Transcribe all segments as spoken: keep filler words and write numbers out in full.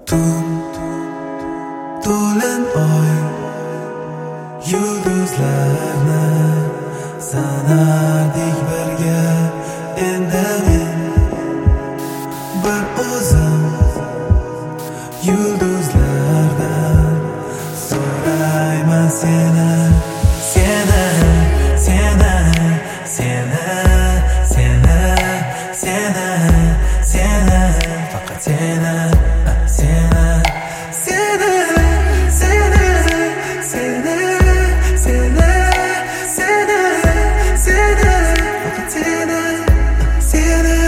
Tun, to'lin oy yulduzlarni sanardik birga. Endi men bir o'zim yulduzlardan so'rayman seni, seni, seni, seni, seni, seni, seni, faqat seni, seni, seni, seni, seni, seni, seni, seni, faqat seni, seni.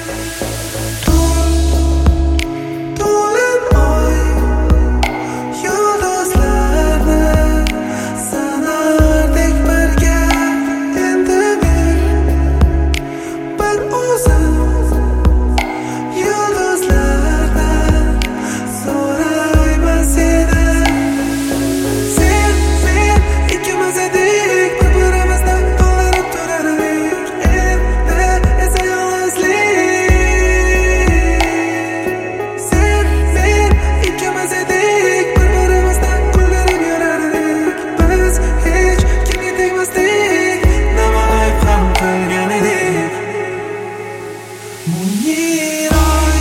To'lin oy yulduzlarni sanardik birga. Endi men bir o'zim yulduzlardan so'rayman seni. Sen, men ikkimiz edik, bir-birimizdan to'ldirib turardik. Endi esa yolg'izlik. Sen, men ikkimiz edik, bir-birimizdan kuldirib yurardik. Biz hech kimga tegmasdik, nima ayb ham qilgan edik. Mungiroy,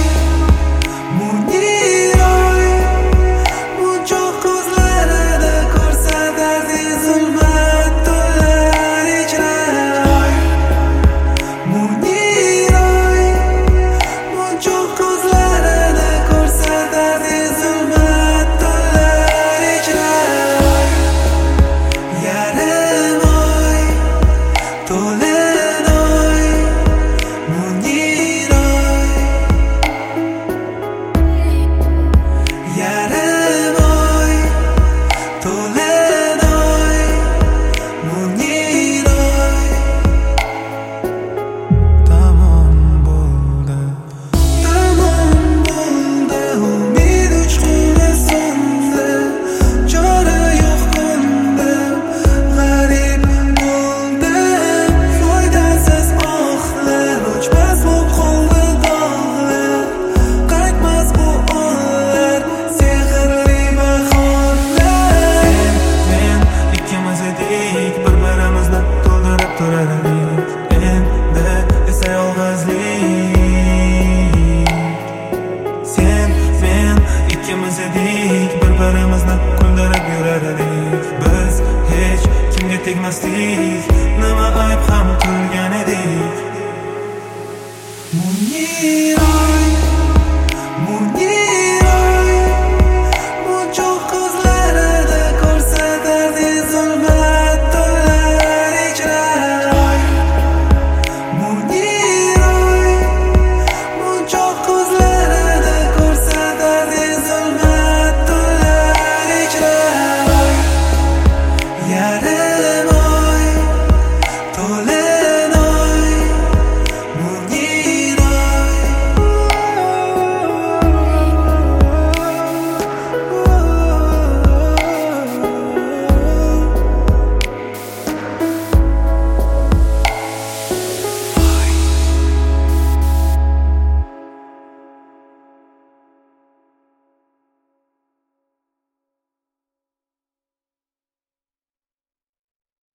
mungiroy, munchoq ko'zlarida ko'rsatardi zulmat tunlar ichra. Mungiroy, munchoq ko'zlarida ko'rsatardi zulmat tunlar ichra. Yarim oy, to'lin oy, mungiroy. Yarim oy, to'lin oy, mungiroy. Tamom bo'ldi, tamom bo'ldi, umid uchquni so'ndi, chora yo'q ko'ndim, g'arib bo'ldim. Foydasiz ohlar, o'chmas bo'lib qoldi dog'lar, qaytmas bu onlar, sehrli bahorlar. Sen, men ikkimiz edik, bir-birimizni to'ldirib turardik. Endi esa yolg'izlik. Sen, men ikkimiz edik, bir-birimizni kuldirib yurardik. Biz hech kimga tegmasdik,